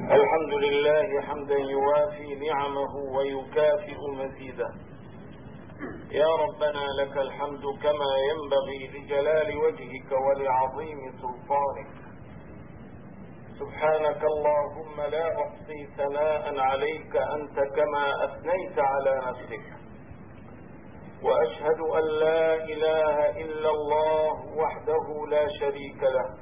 الحمد لله حمدا يوافي نعمه ويكافئ مزيده. يا ربنا لك الحمد كما ينبغي لجلال وجهك ولعظيم سلطانك. سبحانك اللهم لا أحصي ثناء عليك أنت كما أثنيت على نفسك، وأشهد أن لا إله إلا الله وحده لا شريك له،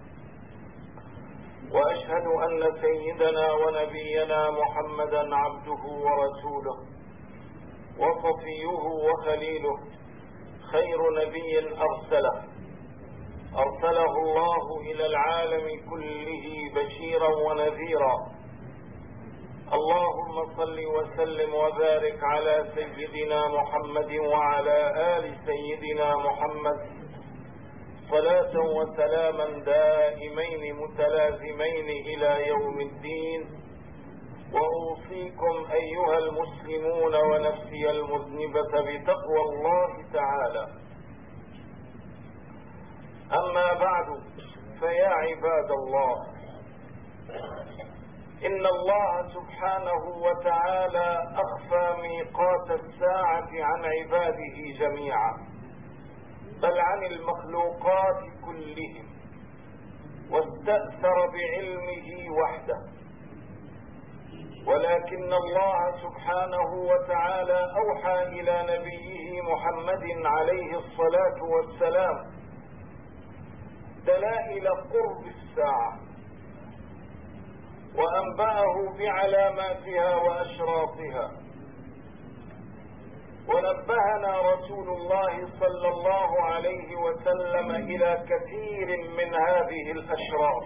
وأشهد أن سيدنا ونبينا محمدا عبده ورسوله وصفيه وخليله، خير نبي أرسله الله إلى العالم كله بشيرا ونذيرا. اللهم صل وسلم وبارك على سيدنا محمد وعلى آل سيدنا محمد صلاة وسلاما دائمين متلازمين إلى يوم الدين. وأوصيكم أيها المسلمون ونفسي المذنبة بتقوى الله تعالى. أما بعد، فيا عباد الله، إن الله سبحانه وتعالى أخفى ميقات الساعة عن عباده جميعا، بل عن المخلوقات كلهم، واستأثر بعلمه وحده. ولكن الله سبحانه وتعالى أوحى إلى نبيه محمد عليه الصلاة والسلام دلائل قرب الساعة، وأنبأه بعلاماتها وأشراطها. ونبهنا رسول الله صلى الله عليه وسلم إلى كثير من هذه الأشراط.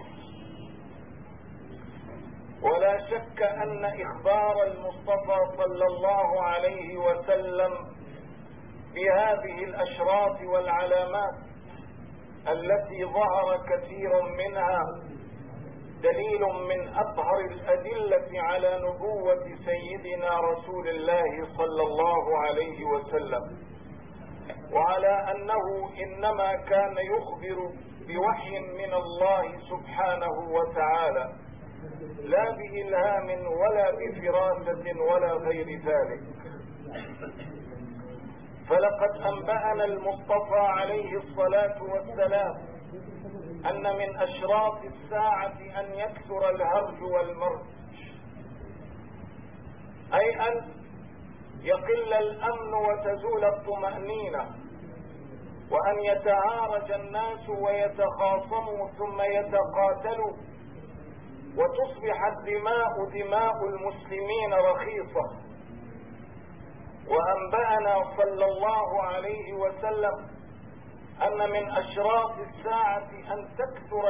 ولا شك أن إخبار المصطفى صلى الله عليه وسلم بهذه الأشراط والعلامات التي ظهر كثير منها دليل من أظهر الأدلة على نبوة سيدنا رسول الله صلى الله عليه وسلم، وعلى أنه إنما كان يخبر بوحي من الله سبحانه وتعالى، لا بإلهام ولا بفراسة ولا غير ذلك. فلقد أنبأنا المصطفى عليه الصلاة والسلام أن من أشراط الساعة أن يكثر الهرج والمرج، أي أن يقل الأمن وتزول الطمأنينة، وأن يتهارج الناس ويتخاصموا ثم يتقاتلوا، وتصبح دماء المسلمين رخيصة. وأنبأنا صلى الله عليه وسلم أن من أشراط الساعة أن تكثر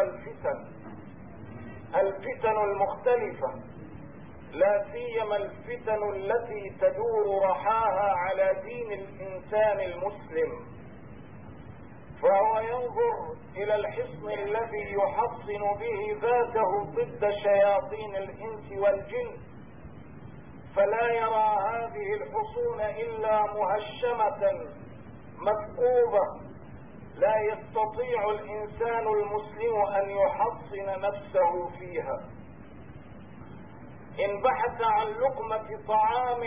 الفتن المختلفة، لا سيما الفتن التي تدور رحاها على دين الإنسان المسلم، فهو ينظر إلى الحصن الذي يحصن به ذاته ضد شياطين الإنس والجن، فلا يرى هذه الحصون إلا مهشمة مثقوبة، لا يستطيع الإنسان المسلم أن يحصن نفسه فيها. إن بحث عن لقمة طعام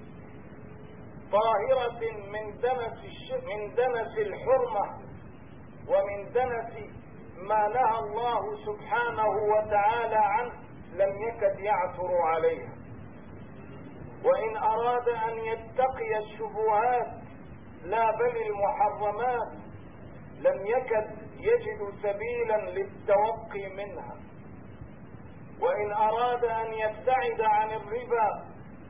طاهرة من دنس الحرمة ومن دنس ما نهى الله سبحانه وتعالى عنه لم يكد يعثر عليها. وإن أراد أن يتقي الشبهات لا بل المحرمات لم يكد يجد سبيلا للتوقي منها. وإن أراد أن يبتعد عن الربا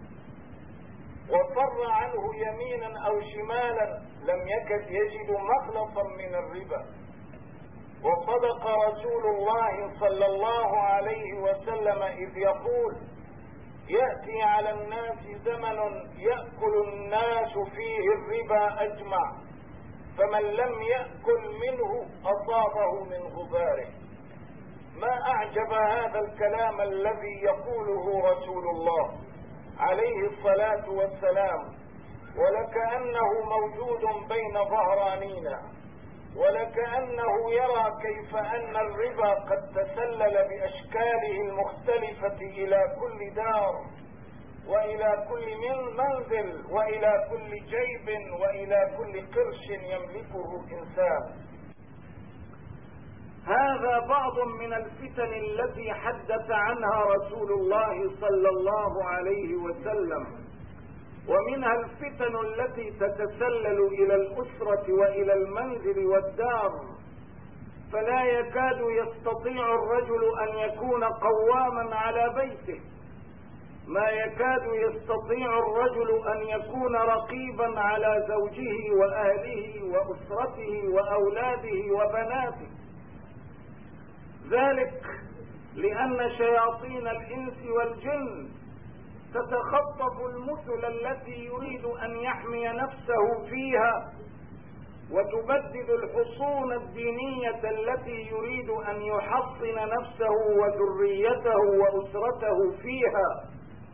وفر عنه يمينا أو شمالا لم يكد يجد مخلصا من الربا. وصدق رسول الله صلى الله عليه وسلم إذ يقول: يأتي على الناس زمن يأكل الناس فيه الربا أجمع، فمن لم يأكل منه أصابه من غباره. ما أعجب هذا الكلام الذي يقوله رسول الله عليه الصلاة والسلام، ولكأنه موجود بين ظهرانينا. ولكأنه يرى كيف أن الربا قد تسلل بأشكاله المختلفة إلى كل دار وإلى كل منزل وإلى كل جيب وإلى كل قرش يملكه إنسان. هذا بعض من الفتن التي حدث عنها رسول الله صلى الله عليه وسلم، ومنها الفتن التي تتسلل إلى الأسرة وإلى المنزل والدار، فلا يكاد يستطيع الرجل أن يكون قواما على بيته، ما يكاد يستطيع الرجل أن يكون رقيبا على زوجه وأهله وأسرته وأولاده وبناته، ذلك لأن شياطين الإنس والجن تتخطف المثل التي يريد أن يحمي نفسه فيها، وتبدد الحصون الدينية التي يريد أن يحصن نفسه وذريته وأسرته فيها.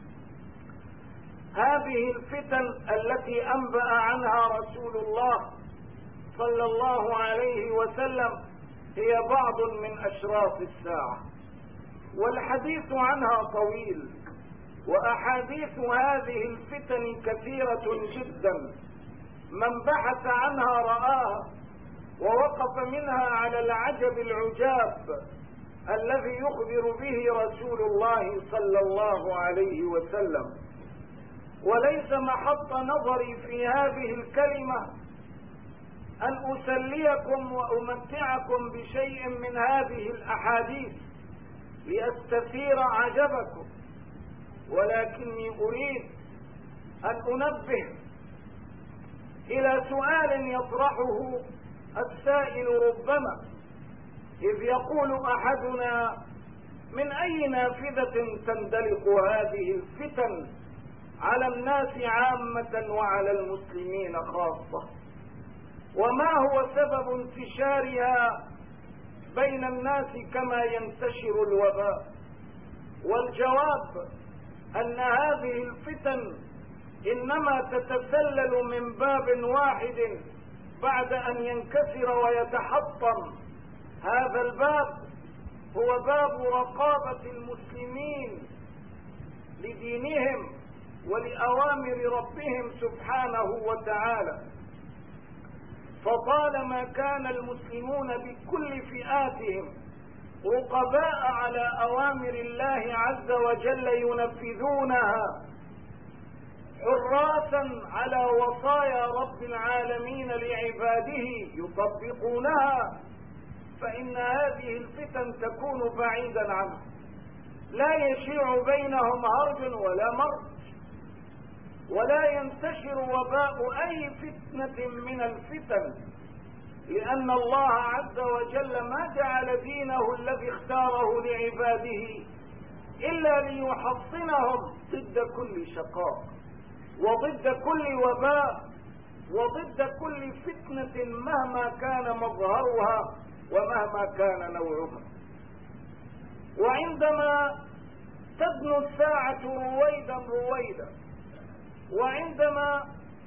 هذه الفتن التي أنبأ عنها رسول الله صلى الله عليه وسلم هي بعض من أشراط الساعة، والحديث عنها طويل، وأحاديث هذه الفتن كثيرة جدا، من بحث عنها رآها ووقف منها على العجب العجاب الذي يخبر به رسول الله صلى الله عليه وسلم. وليس محط نظري في هذه الكلمة أن أسليكم وأمتعكم بشيء من هذه الأحاديث لأستثير عجبكم، ولكني أريد أن أنبه إلى سؤال يطرحه السائل ربما، إذ يقول أحدنا: من أي نافذة تندلق هذه الفتن على الناس عامة وعلى المسلمين خاصة؟ وما هو سبب انتشارها بين الناس كما ينتشر الوباء؟ والجواب أن هذه الفتن إنما تتسلل من باب واحد بعد أن ينكسر ويتحطم. هذا الباب هو باب رقابة المسلمين لدينهم ولأوامر ربهم سبحانه وتعالى. فطالما كان المسلمون بكل فئاتهم رقباء على أوامر الله عز وجل ينفذونها، حراسا على وصايا رب العالمين لعباده يطبقونها، فإن هذه الفتن تكون بعيدا عنه، لا يشيع بينهم هرج ولا مرج، ولا ينتشر وباء أي فتنة من الفتن، لأن الله عز وجل ما جعل دينه الذي اختاره لعباده إلا ليحصنهم ضد كل شقاء وضد كل وباء وضد كل فتنة مهما كان مظهرها ومهما كان نوعها. وعندما تدنو الساعة رويدا رويدا، وعندما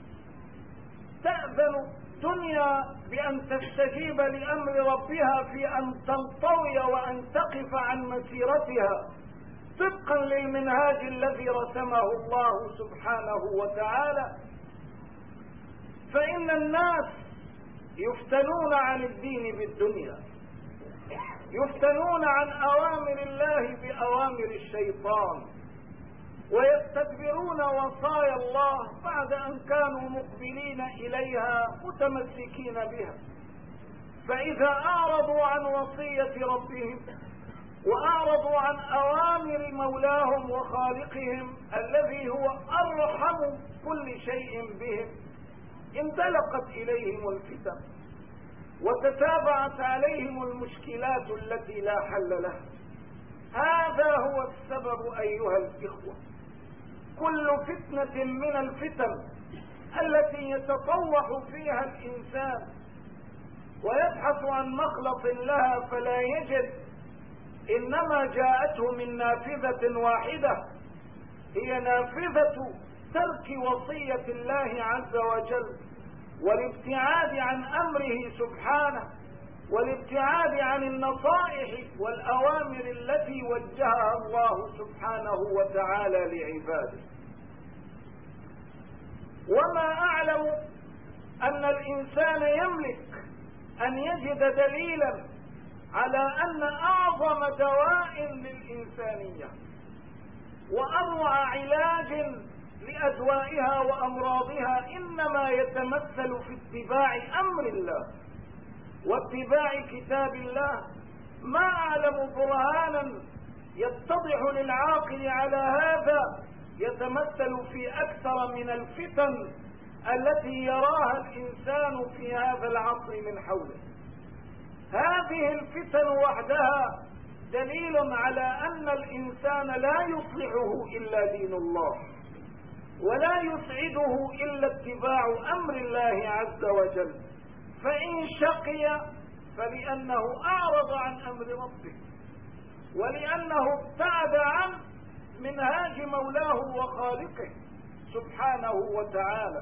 تأذن الدنيا بأن تستجيب لأمر ربها في أن تنطوي وأن تقف عن مسيرتها طبقا للمنهاج الذي رسمه الله سبحانه وتعالى، فإن الناس يفتنون عن الدين بالدنيا، يفتنون عن أوامر الله بأوامر الشيطان، ويستدبرون وصايا الله بعد أن كانوا مقبلين إليها متمسكين بها. فإذا أعرضوا عن وصية ربهم وأعرضوا عن أوامر مولاهم وخالقهم الذي هو أرحم كل شيء بهم، اندلقت إليهم الفتن وتتابعت عليهم المشكلات التي لا حل لها. هذا هو السبب أيها الإخوة. كل فتنة من الفتن التي يتطوح فيها الإنسان ويبحث عن مخلص لها فلا يجد، إنما جاءته من نافذة واحدة، هي نافذة ترك وصية الله عز وجل والابتعاد عن أمره سبحانه، والابتعاد عن النصائح والأوامر التي وجهها الله سبحانه وتعالى لعباده. وما أعلم أن الإنسان يملك أن يجد دليلا على أن أعظم دواء للإنسانية وأروع علاج لأدوائها وأمراضها إنما يتمثل في اتباع أمر الله واتباع كتاب الله. ما أعلم برهانا يتضح للعاقل على هذا يتمثل في أكثر من الفتن التي يراها الإنسان في هذا العصر من حوله. هذه الفتن وحدها دليل على أن الإنسان لا يصلحه إلا دين الله، ولا يسعده إلا اتباع أمر الله عز وجل. فإن شقي فلأنه أعرض عن أمر ربه، ولأنه ابتعد عن منهاج مولاه وخالقه سبحانه وتعالى.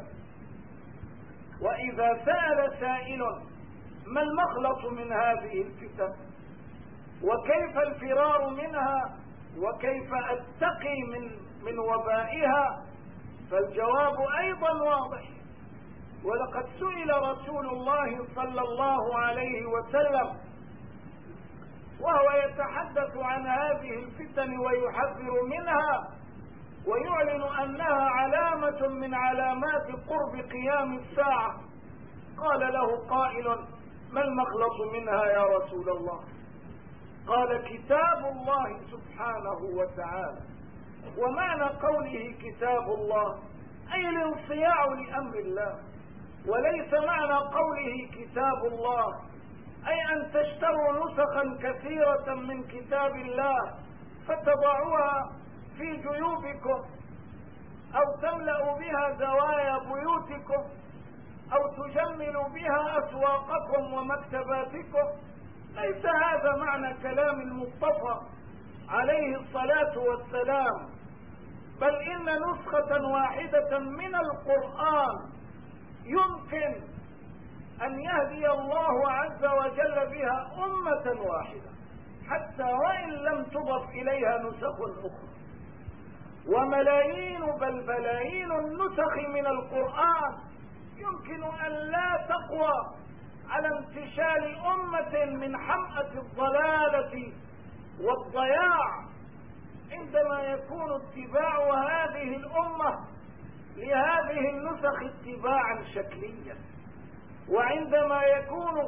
وإذا سأل سائل ما المخلص من هذه الفتن وكيف الفرار منها وكيف أتقي من وبائها، فالجواب أيضا واضح. ولقد سئل رسول الله صلى الله عليه وسلم وهو يتحدث عن هذه الفتن ويحذر منها ويعلن أنها علامة من علامات قرب قيام الساعة، قال له قائل ما المخلص منها يا رسول الله؟ قال كتاب الله سبحانه وتعالى. ومعنى قوله كتاب الله أي الانصياع لأمر الله، وليس معنى قوله كتاب الله أي أن تشتروا نسخا كثيرة من كتاب الله فتضعوها في جيوبكم أو تملأوا بها زوايا بيوتكم أو تجملوا بها أسواقكم ومكتباتكم. ليس هذا معنى كلام المصطفى عليه الصلاة والسلام، بل إن نسخة واحدة من القرآن يمكن أن يهدي الله عز وجل بها أمة واحدة حتى وإن لم تضف إليها نسخ أخرى. وملايين بل بلايين النسخ من القرآن يمكن أن لا تقوى على انتشال أمة من حمأة الضلالة والضياع عندما يكون اتباع هذه الأمة لهذه النسخ اتباعا شكليا، وعندما يكون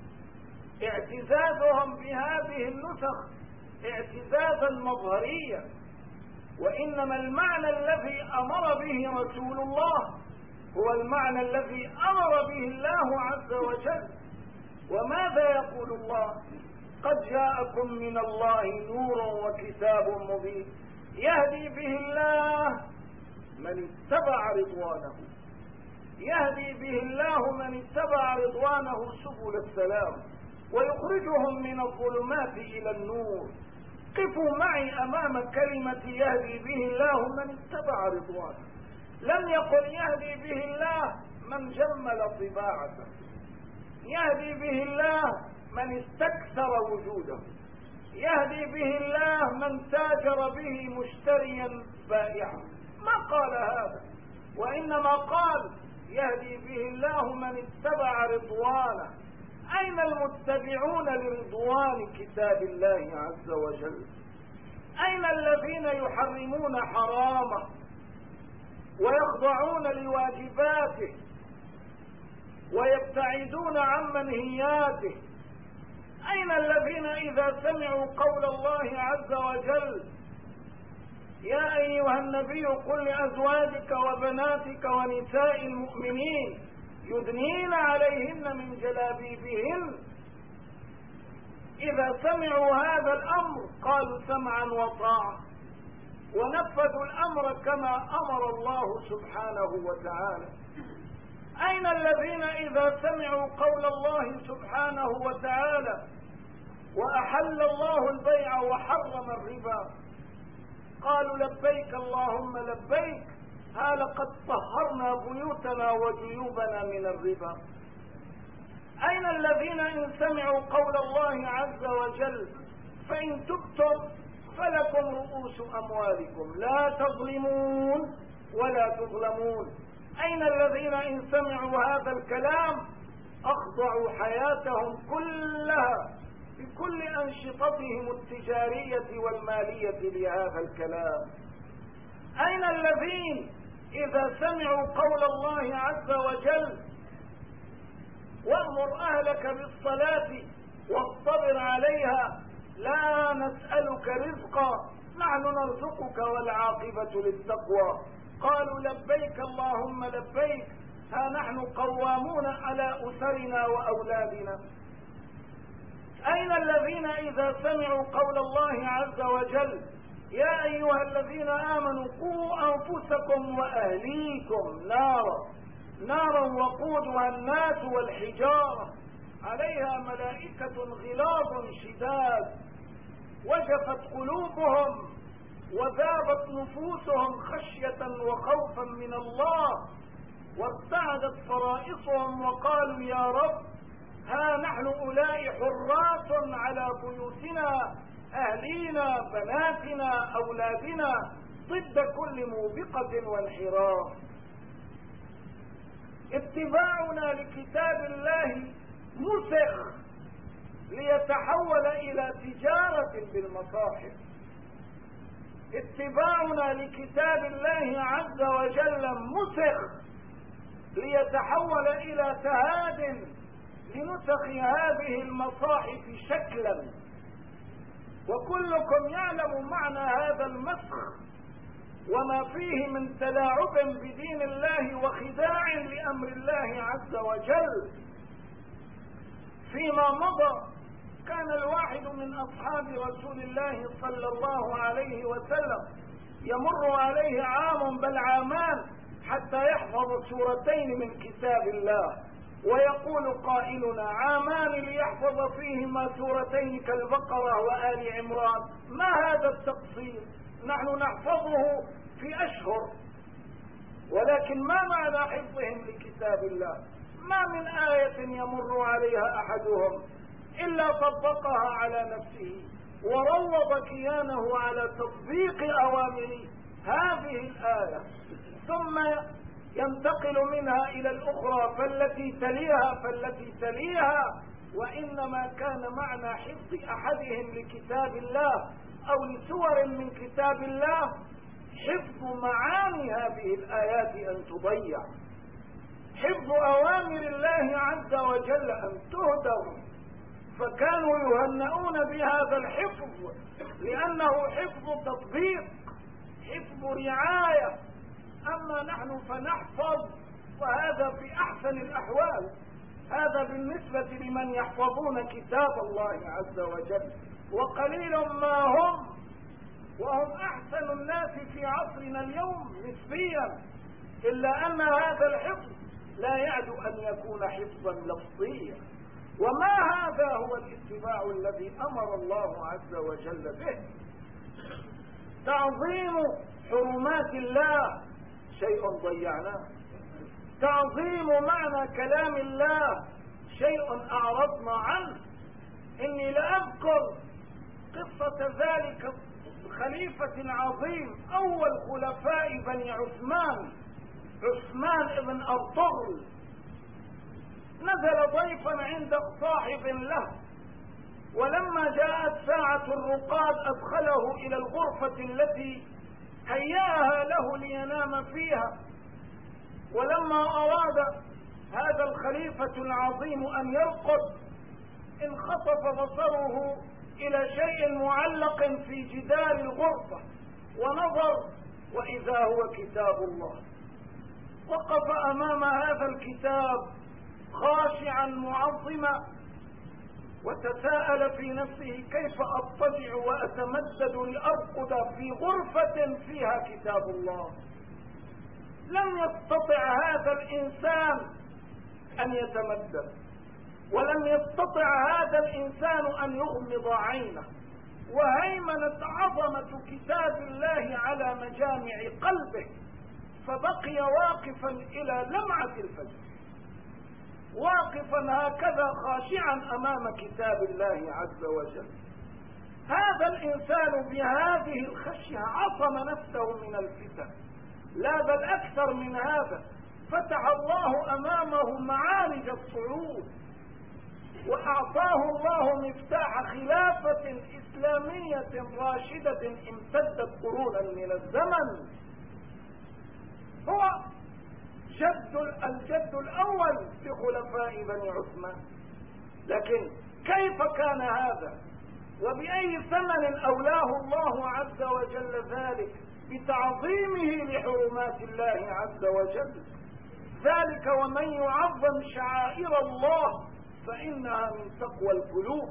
اعتزازهم بهذه النسخ اعتزازا مظهريا. وإنما المعنى الذي أمر به رسول الله هو المعنى الذي أمر به الله عز وجل. وماذا يقول الله؟ قد جاءكم من الله نور وكتاب مبين يهدي به الله من اتبع رضوانه، يهدي به الله من اتبع رضوانه سبل السلام ويخرجهم من الظلمات إلى النور. قفوا معي أمام كلمة يهدي به الله من اتبع رضوانه. لم يقل يهدي به الله من جمل طباعته، يهدي به الله من استكثر وجوده، يهدي به الله من تاجر به مشتريا بائعا. ما قال هذا، وإنما قال يهدي به الله من اتبع رضوانه. أين المتبعون لرضوان كتاب الله عز وجل؟ أين الذين يحرمون حرامه ويخضعون لواجباته ويبتعدون عن منهياته؟ أين الذين إذا سمعوا قول الله عز وجل يا أيها النبي قل لأزواجك وبناتك ونساء المؤمنين يدنين عليهن من جلابيبهن، إذا سمعوا هذا الأمر قالوا سمعا وطاعة ونفذوا الأمر كما أمر الله سبحانه وتعالى. أين الذين إذا سمعوا قول الله سبحانه وتعالى وأحل الله البيع وحرم الربا قالوا لبيك اللهم لبيك ها لقد طهرنا بيوتنا وجيوبنا من الربا. أين الذين إن سمعوا قول الله عز وجل فإن تبتم فلكم رؤوس أموالكم لا تظلمون ولا تظلمون؟ أين الذين إن سمعوا هذا الكلام أخضعوا حياتهم كلها بكل أنشطتهم التجارية والمالية لهذا الكلام؟ أين الذين إذا سمعوا قول الله عز وجل وأمر أهلك بالصلاة واصطبر عليها لا نسألك رزقا نحن نرزقك والعاقبة للتقوى قالوا لبيك اللهم لبيك ها نحن قوامون على أسرنا وأولادنا؟ أين الذين إذا سمعوا قول الله عز وجل يا أيها الذين آمنوا قوا أنفسكم وأهليكم نارا وقودها الناس والحجارة عليها ملائكة غلاظ شداد وجفت قلوبهم وذابت نفوسهم خشية وخوفا من الله وارتعدت فرائصهم وقالوا يا رب ها نحن أولئك حراس على بيوتنا أهلينا بناتنا أولادنا ضد كل موبقة وانحراف. اتباعنا لكتاب الله مسخ ليتحول إلى تجارة بالمصاحف. اتباعنا لكتاب الله عز وجل مسخ ليتحول إلى تهاد لنسخ هذه المصاحف شكلا، وكلكم يعلم معنى هذا المسخ وما فيه من تلاعب بدين الله وخداع لأمر الله عز وجل. فيما مضى كان الواحد من أصحاب رسول الله صلى الله عليه وسلم يمر عليه عام بل عامان حتى يحفظ سورتين من كتاب الله، ويقول قائلنا عامان ليحفظ فيهما سورتين كالبقرة وآل عمران، ما هذا التقصير؟ نحن نحفظه في أشهر، ولكن ما معنى حفظهم لكتاب الله؟ ما من آية يمر عليها أحدهم إلا طبقها على نفسه وروض كيانه على تطبيق أوامر هذه الآية، ثم ينتقل منها إلى الأخرى فالتي تليها، وإنما كان معنى حفظ أحدهم لكتاب الله أو لسور من كتاب الله حفظ معاني هذه الآيات أن تضيع، حفظ أوامر الله عز وجل أن تهدر، فكانوا يهنئون بهذا الحفظ لأنه حفظ تطبيق، حفظ رعاية. أما نحن فنحفظ وهذا في أحسن الأحوال، هذا بالنسبة لمن يحفظون كتاب الله عز وجل، وقليل ما هم، وهم أحسن الناس في عصرنا اليوم نسبيا، إلا أن هذا الحفظ لا يعد أن يكون حفظا لفظيا. وما هذا هو الاتباع الذي أمر الله عز وجل به. تعظيم حرمات الله شيء ضيعناه، تعظيم معنى كلام الله شيء أعرضنا عنه. إني لأذكر قصة ذلك خليفة عظيم أول خلفاء بني عثمان بن أرطغرل، نزل ضيفا عند صاحب له، ولما جاءت ساعة الرقاد أدخله إلى الغرفة التي هيأها له لينام فيها، ولما أراد هذا الخليفة العظيم أن يرقد انخطف بصره إلى شيء معلق في جدار الغرفة ونظر وإذا هو كتاب الله. وقف أمام هذا الكتاب خاشعا معظما وتساءل في نفسه كيف أضطجع وأتمدد لأرقد في غرفة فيها كتاب الله. لم يستطع هذا الإنسان أن يتمدد، ولم يستطع هذا الإنسان أن يغمض عينه، وهيمنت عظمة كتاب الله على مجامع قلبه، فبقي واقفا إلى لمعة الفجر، واقفا هكذا خاشعا أمام كتاب الله عز وجل. هذا الإنسان بهذه الخشية عصم نفسه من الفتن، لا بل أكثر من هذا، فتح الله أمامه معارج الصعود، وأعطاه الله مفتاح خلافة إسلامية راشدة امتدت قرونا من الزمن. هو الجد الأول لخلفاء بني عثمان. لكن كيف كان هذا؟ وبأي ثمن أولاه الله عز وجل ذلك؟ بتعظيمه لحرمات الله عز وجل. ذلك ومن يعظم شعائر الله فإنها من تقوى القلوب.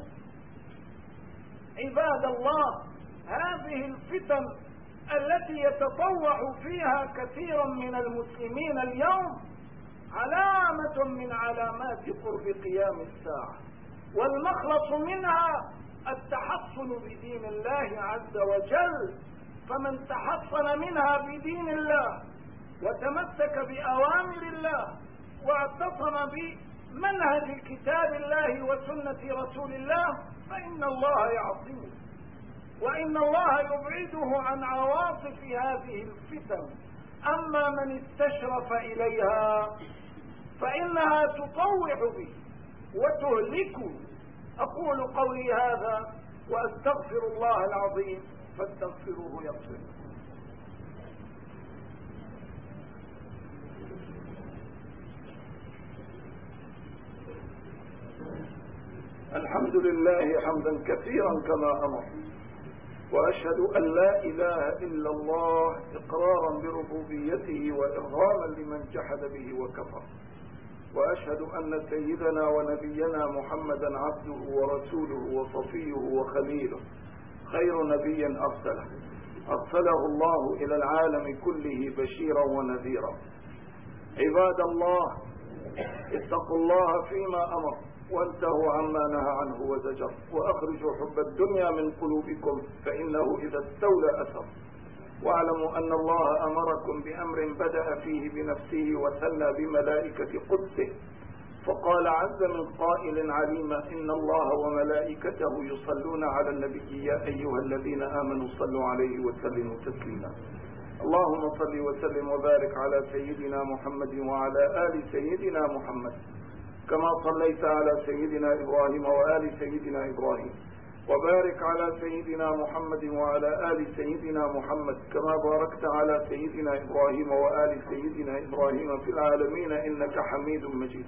عباد الله، هذه الفتن التي يتطوع فيها كثير من المسلمين اليوم علامة من علامات قرب قيام الساعة، والمخلص منها التحصن بدين الله عز وجل. فمن تحصن منها بدين الله وتمسك بأوامر الله واعتصم بمنهج كتاب الله وسنة رسول الله فإن الله يعصمه، وإن الله يبعده عن عواصف هذه الفتن. أما من استشرف إليها فإنها تطوح به وتهلكه. أقول قولي هذا وأستغفر الله العظيم فاستغفروه يغفر. الحمد لله حمدا كثيرا كما أمر، وأشهد أن لا إله إلا الله إقرارا بربوبيته وإرغاما لمن جحد به وكفر، وأشهد أن سيدنا ونبينا محمدا عبده ورسوله وصفيه وخليله، خير نبي أرسله الله إلى العالم كله بشيرا ونذيرا. عباد الله، اتقوا الله فيما أمر وانتهوا عما نهى عنه وزجر، وأخرجوا حب الدنيا من قلوبكم فإنه إذا استولى أثر. واعلموا أن الله أمركم بأمر بدأ فيه بنفسه وثنى بملائكة قدسه، فقال عز من قائل عليما: إن الله وملائكته يصلون على النبي يا أيها الذين آمنوا صلوا عليه وسلموا تسليما. اللهم صل وسلم وبارك على سيدنا محمد وعلى آل سيدنا محمد كما صليت على سيدنا إبراهيم وآل سيدنا إبراهيم، وبارك على سيدنا محمد وعلى آل سيدنا محمد كما باركت على سيدنا إبراهيم وآل سيدنا إبراهيم في العالمين إنك حميد مجيد.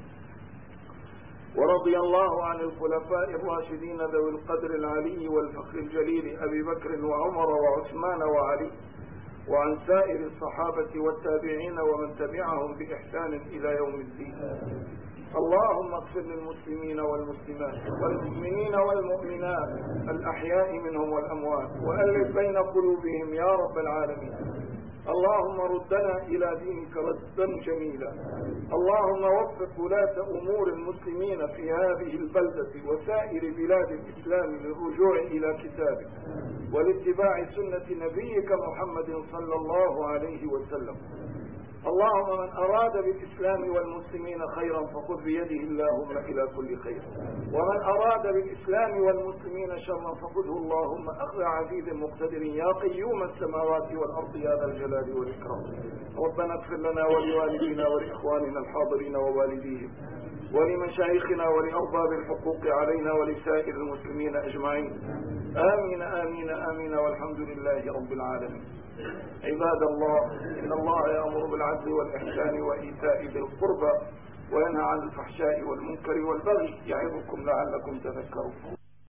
ورضي الله عن الخلفاء الراشدين ذوي القدر العلي والفخر الجليل أبي بكر وعمر وعثمان وعلي، وعن سائر الصحابة والتابعين ومن تبعهم بإحسان إلى يوم الدين. اللهم اغفر للمسلمين والمسلمات والمؤمنين والمؤمنات الأحياء منهم والأموات، وألف بين قلوبهم يا رب العالمين. اللهم ردنا إلى دينك ردا جميلا. اللهم وفق ولاة أمور المسلمين في هذه البلدة وسائر بلاد الإسلام للرجوع إلى كتابك ولاتباع سنة نبيك محمد صلى الله عليه وسلم. اللهم من أراد بالإسلام والمسلمين خيرا فخذ بيده اللهم إلى كل خير، ومن أراد بالإسلام والمسلمين شرا فخذه اللهم أخذ عزيز مقتدر يا قيوم السماوات والأرض يا ذا الجلال والإكرام. ربنا اغفر لنا ولوالدينا ولإخواننا الحاضرين ووالديهم ولمشايخنا ولأرباب الحقوق علينا ولسائر المسلمين أجمعين. آمين آمين آمين، والحمد لله رب العالمين. عباد الله، إن الله يأمر بالعدل والإحسان وإيتاء ذي القربى وينهى عن الفحشاء والمنكر والبغي، يعظكم لعلكم تذكرون.